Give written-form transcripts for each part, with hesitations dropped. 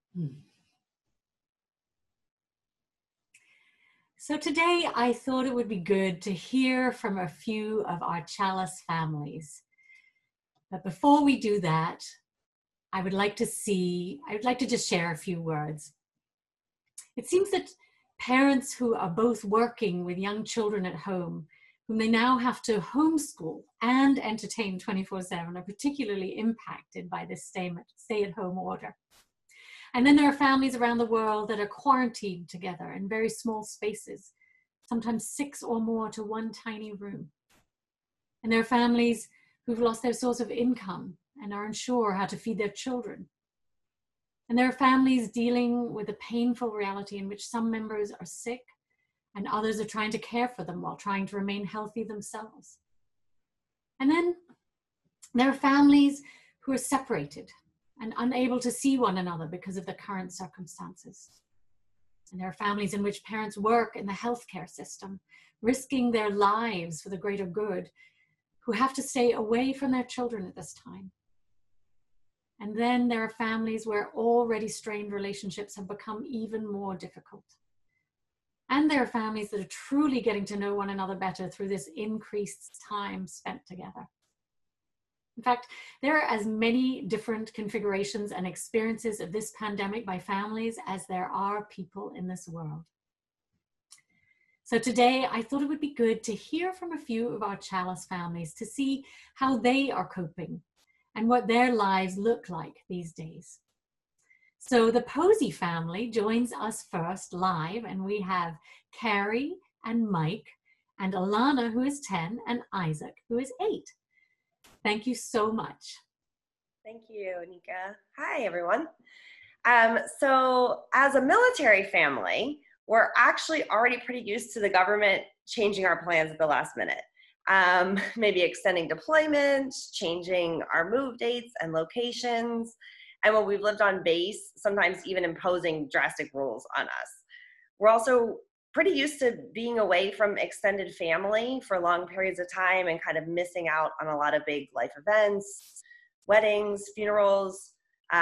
Hmm. So today I thought it would be good to hear from a few of our Chalice families. But before we do that, I'd like to just share a few words. It seems that parents who are both working with young children at home, whom they now have to homeschool and entertain 24/7, are particularly impacted by this stay-at-home order. And then there are families around the world that are quarantined together in very small spaces, sometimes 6 or more to one tiny room. And there are families who've lost their source of income and are unsure how to feed their children. And there are families dealing with the painful reality in which some members are sick and others are trying to care for them while trying to remain healthy themselves. And then there are families who are separated and unable to see one another because of the current circumstances. And there are families in which parents work in the healthcare system, risking their lives for the greater good, who have to stay away from their children at this time. And then there are families where already strained relationships have become even more difficult. And there are families that are truly getting to know one another better through this increased time spent together. In fact, there are as many different configurations and experiences of this pandemic by families as there are people in this world. So today, I thought it would be good to hear from a few of our Chalice families to see how they are coping and what their lives look like these days. So the Posey family joins us first live, and we have Carrie and Mike and Alana, who is 10, and Isaac, who is 8. Thank you so much. Thank you, Nika. Hi, everyone. So as a military family, we're actually already pretty used to the government changing our plans at the last minute. Maybe extending deployments, changing our move dates and locations. And when we've lived on base, sometimes even imposing drastic rules on us. We're also pretty used to being away from extended family for long periods of time and kind of missing out on a lot of big life events, weddings, funerals,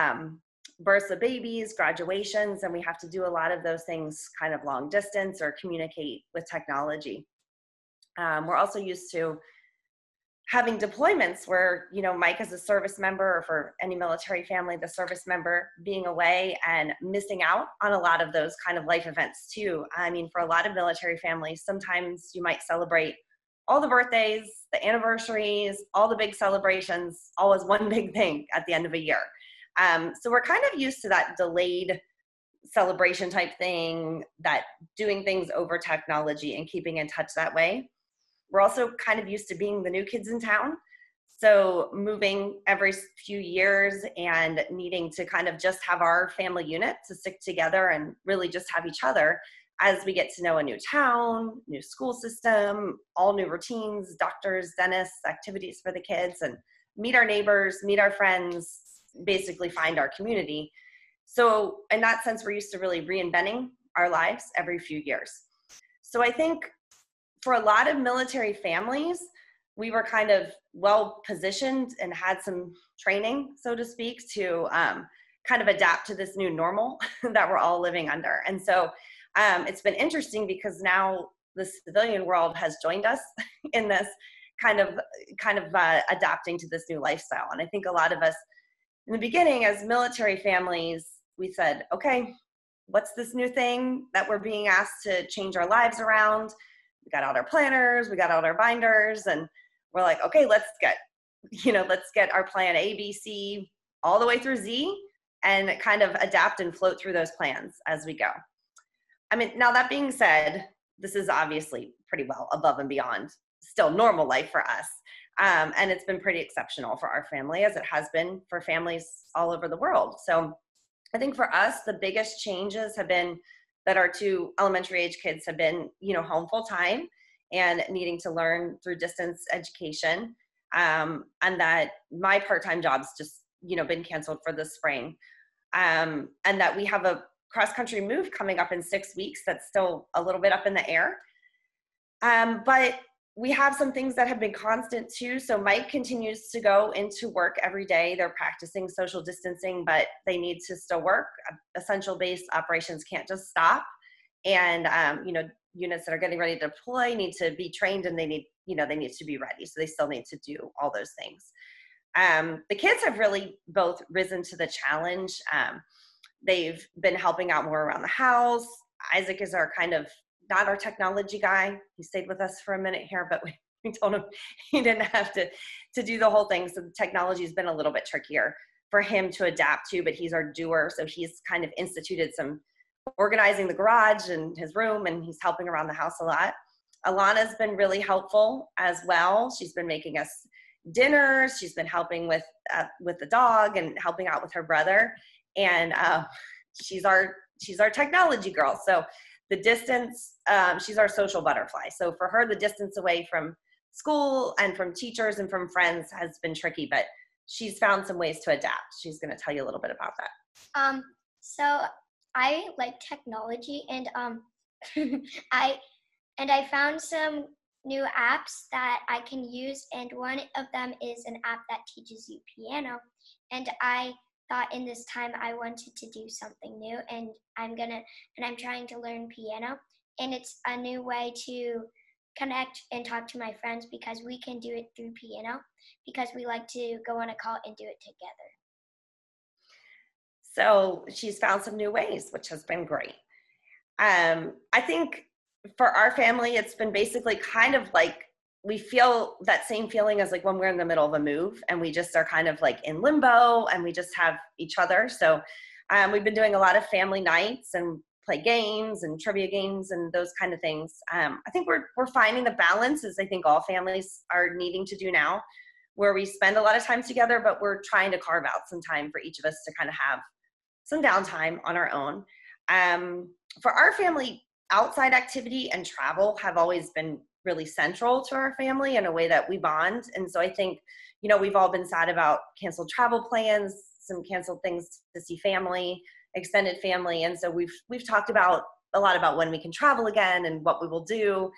births of babies, graduations, and we have to do a lot of those things kind of long distance or communicate with technology. We're also used to having deployments where, Mike as a service member, or for any military family, the service member being away and missing out on a lot of those kind of life events too. I mean, for a lot of military families, sometimes you might celebrate all the birthdays, the anniversaries, all the big celebrations, all as one big thing at the end of a year. So we're kind of used to that delayed celebration type thing, that doing things over technology and keeping in touch that way. We're also kind of used to being the new kids in town. So moving every few years and needing to kind of just have our family unit to stick together and really just have each other as we get to know a new town, new school system, all new routines, doctors, dentists, activities for the kids, and meet our neighbors, meet our friends, basically find our community. So in that sense, we're used to really reinventing our lives every few years. So I think for a lot of military families, we were kind of well positioned and had some training, so to speak, to kind of adapt to this new normal that we're all living under. And so it's been interesting because now the civilian world has joined us in this kind of adapting to this new lifestyle. And I think a lot of us in the beginning as military families, we said, okay, what's this new thing that we're being asked to change our lives around? We got out our planners, we got out our binders, and we're like, okay, let's get our plan A, B, C, all the way through Z, and kind of adapt and float through those plans as we go. I mean, now that being said, this is obviously pretty well above and beyond still normal life for us. And it's been pretty exceptional for our family, as it has been for families all over the world. So I think for us, the biggest changes have been that our 2 elementary age kids have been, home full time and needing to learn through distance education. And that my part-time job's just, been canceled for the spring. And that we have a cross-country move coming up in 6 weeks that's still a little bit up in the air. But we have some things that have been constant too. So Mike continues to go into work every day. They're practicing social distancing, but they need to still work. Essential based operations can't just stop. And, units that are getting ready to deploy need to be trained, and they need to be ready. So they still need to do all those things. The kids have really both risen to the challenge. They've been helping out more around the house. Isaac is our not our technology guy. He stayed with us for a minute here, but we told him he didn't have to do the whole thing. So the technology has been a little bit trickier for him to adapt to, but he's our doer. So he's kind of instituted some organizing the garage and his room, and he's helping around the house a lot. Alana's been really helpful as well. She's been making us dinners. She's been helping with the dog and helping out with her brother. And she's our technology girl. So the distance, she's our social butterfly. So for her, the distance away from school and from teachers and from friends has been tricky, but she's found some ways to adapt. She's going to tell you a little bit about that. So I like technology, and I found some new apps that I can use, and one of them is an app that teaches you piano. And I thought in this time I wanted to do something new, and I'm trying to learn piano, and it's a new way to connect and talk to my friends because we can do it through piano because we like to go on a call and do it together. So she's found some new ways, which has been great. I think for our family, it's been basically kind of like we feel that same feeling as like when we're in the middle of a move and we just are kind of like in limbo and we just have each other. So we've been doing a lot of family nights and play games and trivia games and those kind of things. I think we're finding the balance, as I think all families are needing to do now, where we spend a lot of time together, but we're trying to carve out some time for each of us to kind of have some downtime on our own. For our family, outside activity and travel have always been really central to our family in a way that we bond. And so I think, we've all been sad about canceled travel plans, some canceled things to see family, extended family. And so we've talked a lot about when we can travel again and what we will do.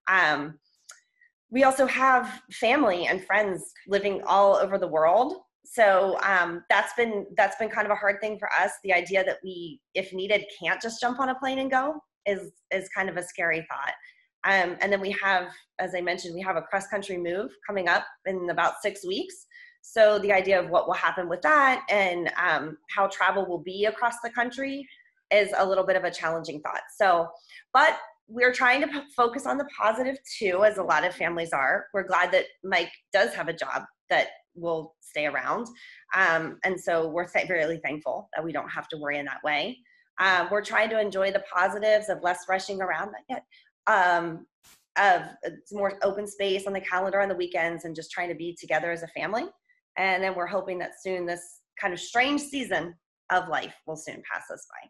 We also have family and friends living all over the world. So that's been kind of a hard thing for us. The idea that we, if needed, can't just jump on a plane and go is kind of a scary thought. And then we have, as I mentioned, we have a cross-country move coming up in about 6 weeks. So the idea of what will happen with that and how travel will be across the country is a little bit of a challenging thought. So, but we're trying to focus on the positive too, as a lot of families are. We're glad that Mike does have a job that will stay around. And so we're really thankful that we don't have to worry in that way. We're trying to enjoy the positives of less rushing around, not yet, of more open space on the calendar on the weekends and just trying to be together as a family. And then we're hoping that soon this kind of strange season of life will soon pass us by.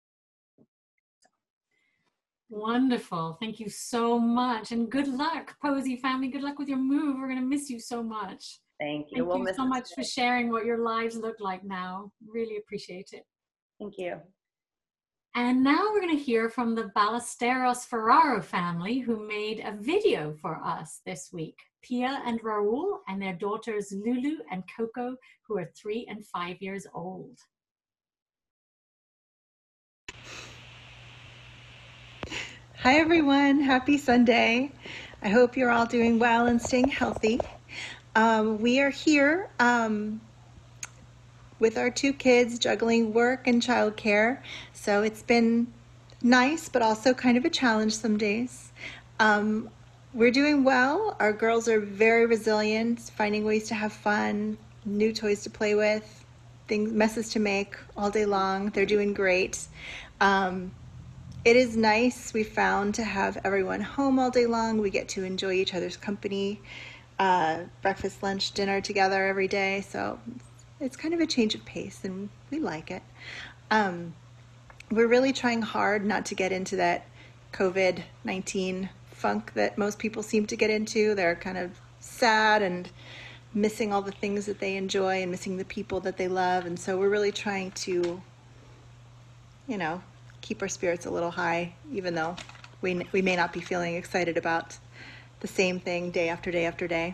Wonderful. Thank you so much. And good luck, Posey family. Good luck with your move. We're going to miss you so much. Thank you. Thank you so much for sharing what your lives look like now. Really appreciate it. Thank you. And now we're going to hear from the Ballesteros Ferraro family who made a video for us this week. Pia and Raul and their daughters Lulu and Coco, who are 3 and 5 years old. Hi everyone, happy Sunday. I hope you're all doing well and staying healthy. We are here with our 2 kids juggling work and childcare. So it's been nice, but also kind of a challenge some days. We're doing well. Our girls are very resilient, finding ways to have fun, new toys to play with, messes to make all day long. They're doing great. It is nice, we found, to have everyone home all day long. We get to enjoy each other's company, breakfast, lunch, dinner together every day. So it's kind of a change of pace and we like it. We're really trying hard not to get into that COVID-19 funk that most people seem to get into. They're kind of sad and missing all the things that they enjoy and missing the people that they love. And so we're really trying to, keep our spirits a little high, even though we may not be feeling excited about the same thing day after day after day.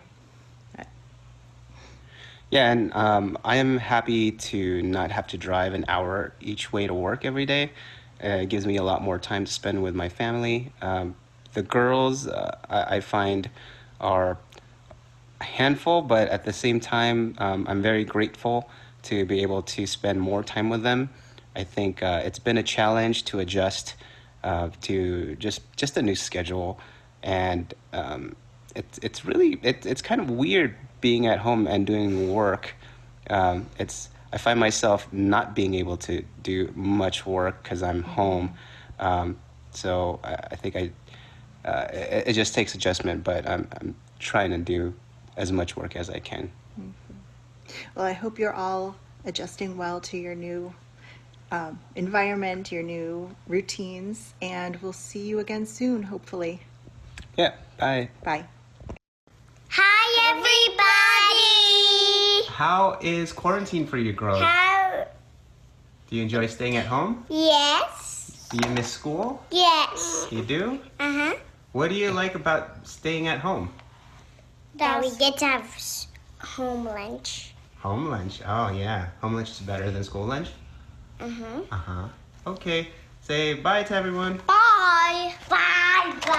Yeah, and I am happy to not have to drive an hour each way to work every day. It gives me a lot more time to spend with my family. The girls, I find, are a handful, but at the same time, I'm very grateful to be able to spend more time with them. I think it's been a challenge to adjust to just a new schedule, and it's really it's kind of weird being at home and doing work. It's I find myself not being able to do much work because I'm home. So I think it just takes adjustment, but I'm trying to do as much work as I can. Well, I hope you're all adjusting well to your new environment, your new routines, and we'll see you again soon, hopefully. Yeah, bye. Bye. Hi, everybody! How is quarantine for you, girls? How? Do you enjoy staying at home? Yes. Do you miss school? Yes. You do? Uh-huh. What do you like about staying at home? That we get to have home lunch. Home lunch. Oh, yeah. Home lunch is better than school lunch? Uh-huh. Uh-huh. Okay. Say bye to everyone. Bye. Bye. Bye.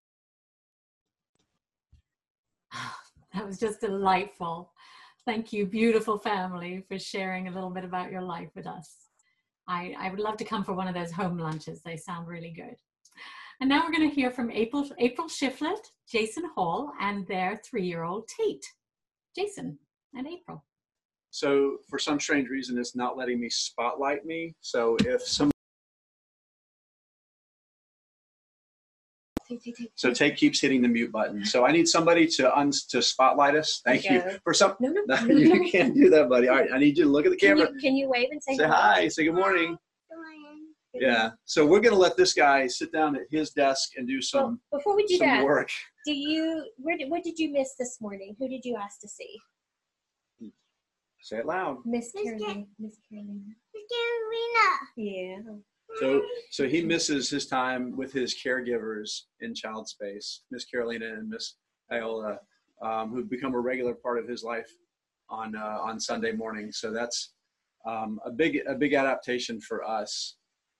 That was just delightful. Thank you, beautiful family, for sharing a little bit about your life with us. I would love to come for one of those home lunches. They sound really good. And now we're going to hear from April Shiflett, Jason Hall, and their 3-year-old Tate. Jason and April. So for some strange reason, it's not letting me spotlight me. So if some, so Tate keeps hitting the mute button. So I need somebody to spotlight us. Thank you. For some, No, you can't do that, buddy. All right, I need you to look at the camera. Can you wave and say Hi, say good morning. Yeah. So we're gonna let this guy sit down at his desk and do some before we do some that, work. what did you miss this morning? Who did you ask to see? Say it loud. Miss Carolina. Miss Carolina. Yeah. So he misses his time with his caregivers in Child Space, Miss Carolina and Miss Iola, who've become a regular part of his life on Sunday morning. So that's a big adaptation for us.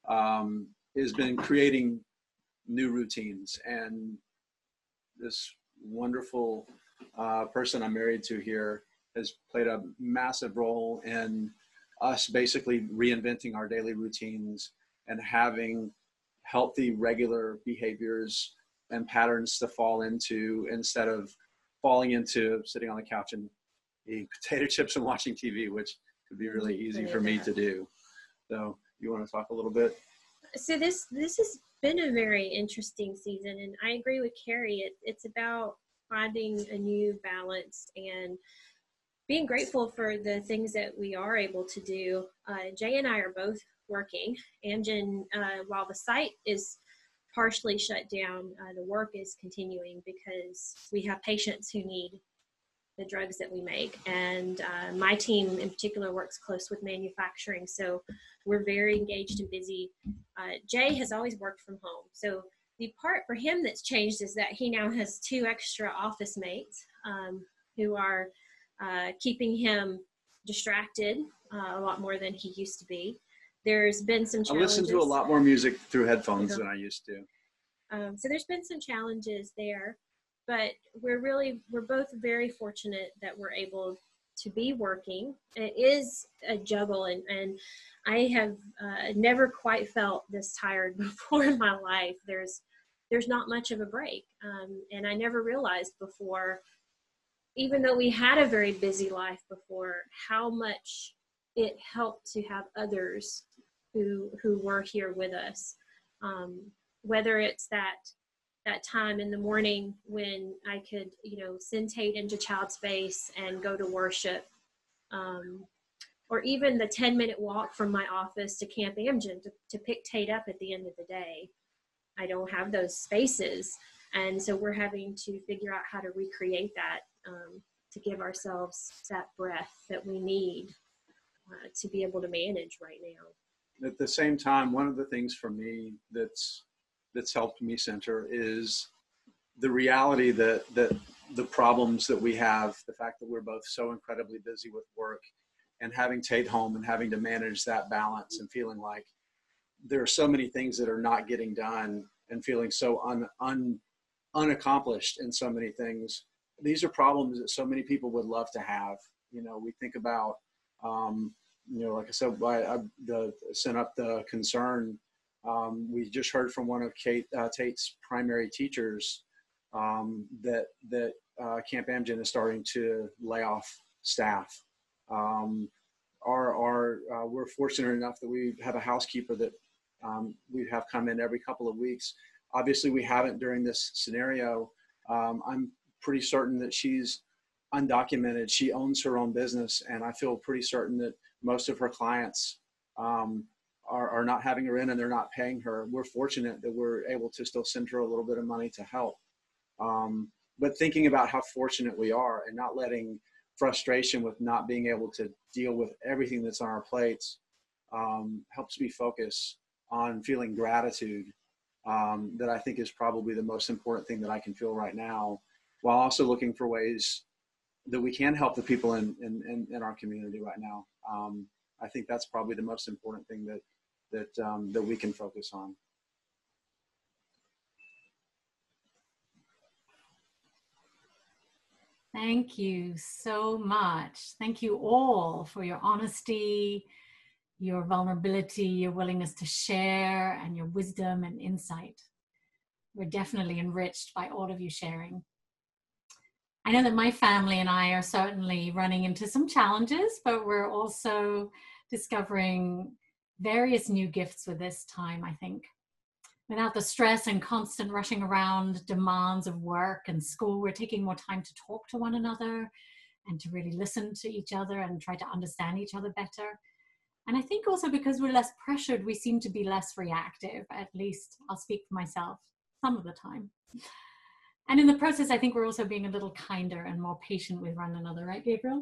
Has been creating new routines, and this wonderful person I'm married to here has played a massive role in us basically reinventing our daily routines and having healthy, regular behaviors and patterns to fall into instead of falling into sitting on the couch and eating potato chips and watching TV, which could be really easy for me to do. So you want to talk a little bit? So this has been a very interesting season, and I agree with Carrie. It's about finding a new balance and being grateful for the things that we are able to do. Jay and I are both working. Amgen, while the site is partially shut down, the work is continuing because we have patients who need the drugs that we make. And my team in particular works close with manufacturing. So we're very engaged and busy. Jay has always worked from home. So the part for him that's changed is that he now has 2 extra office mates who are keeping him distracted a lot more than he used to be. There's been some challenges. I listen to a lot more music through headphones than I used to. So there's been some challenges there, but we're both very fortunate that we're able to be working. It is a juggle, and I have never quite felt this tired before in my life. There's not much of a break, and I never realized before, even though we had a very busy life before, how much it helped to have others who were here with us. Whether it's that time in the morning when I could, send Tate into Child Space and go to worship, or even the 10-minute walk from my office to Camp Amgen to pick Tate up at the end of the day. I don't have those spaces. And so we're having to figure out how to recreate that, to give ourselves that breath that we need to be able to manage right now. At the same time, one of the things for me that's helped me center is the reality that the problems that we have, the fact that we're both so incredibly busy with work and having Tate home and having to manage that balance and feeling like there are so many things that are not getting done and feeling so unaccomplished in so many things. These are problems that so many people would love to have. You know, we think about, you know, like I said, I sent up the concern. We just heard from one of Tate's primary teachers that Camp Amgen is starting to lay off staff. We're fortunate enough that we have a housekeeper that we have come in every couple of weeks. Obviously, we haven't during this scenario. I'm pretty certain that she's undocumented. She owns her own business, and I feel pretty certain that most of her clients are not having her in and they're not paying her. We're fortunate that we're able to still send her a little bit of money to help. But thinking about how fortunate we are and not letting frustration with not being able to deal with everything that's on our plates helps me focus on feeling gratitude. That I think is probably the most important thing that I can feel right now, while also looking for ways that we can help the people in our community right now. I think that's probably the most important thing that we can focus on. Thank you so much. Thank you all for your honesty, your vulnerability, your willingness to share, and your wisdom and insight. We're definitely enriched by all of you sharing. I know that my family and I are certainly running into some challenges, but we're also discovering various new gifts with this time, I think. Without the stress and constant rushing around demands of work and school, we're taking more time to talk to one another and to really listen to each other and try to understand each other better. And I think also because we're less pressured, we seem to be less reactive. At least I'll speak for myself some of the time. And in the process, I think we're also being a little kinder and more patient with one another, right, Gabriel?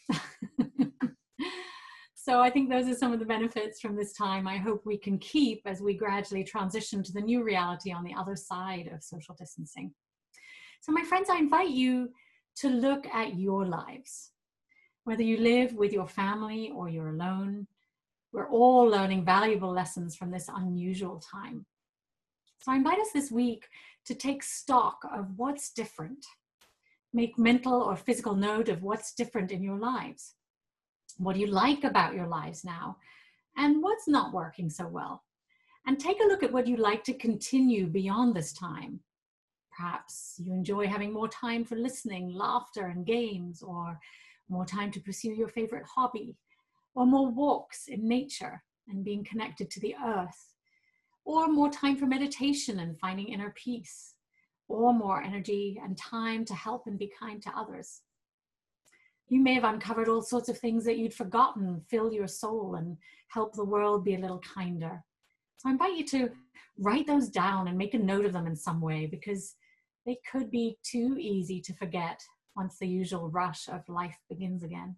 So I think those are some of the benefits from this time I hope we can keep as we gradually transition to the new reality on the other side of social distancing. So my friends, I invite you to look at your lives. Whether you live with your family or you're alone, we're all learning valuable lessons from this unusual time. So I invite us this week to take stock of what's different. Make mental or physical note of what's different in your lives. What do you like about your lives now? And what's not working so well? And take a look at what you'd like to continue beyond this time. Perhaps you enjoy having more time for listening, laughter, and games, or more time to pursue your favorite hobby, or more walks in nature and being connected to the earth, or more time for meditation and finding inner peace, or more energy and time to help and be kind to others. You may have uncovered all sorts of things that you'd forgotten fill your soul and help the world be a little kinder. So I invite you to write those down and make a note of them in some way, because they could be too easy to forget once the usual rush of life begins again.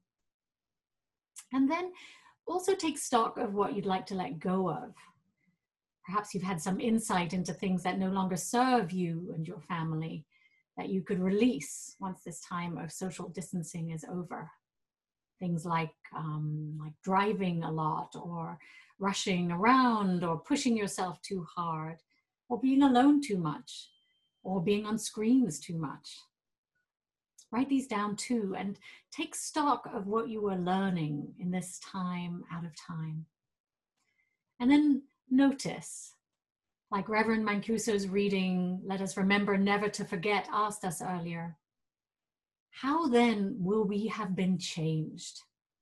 And then also take stock of what you'd like to let go of. Perhaps you've had some insight into things that no longer serve you and your family, that you could release once this time of social distancing is over. Things like driving a lot, or rushing around, or pushing yourself too hard, or being alone too much, or being on screens too much. Write these down too, and take stock of what you were learning in this time out of time. And then notice, like Reverend Mancuso's reading, "Let us remember never to forget," asked us earlier, how then will we have been changed?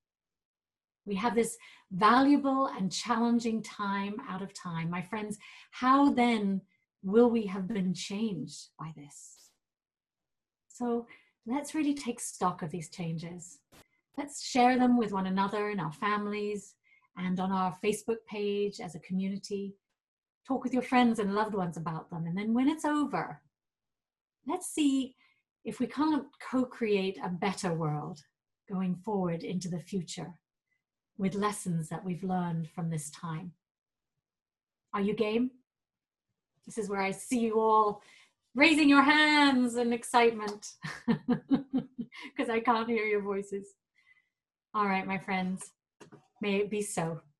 We have this valuable and challenging time out of time. My friends, how then will we have been changed by this? So let's really take stock of these changes. Let's share them with one another in our families and on our Facebook page as a community. Talk with your friends and loved ones about them. And then when it's over, let's see if we can't co-create a better world going forward into the future with lessons that we've learned from this time. Are you game? This is where I see you all raising your hands in excitement because I can't hear your voices. All right, my friends, may it be so.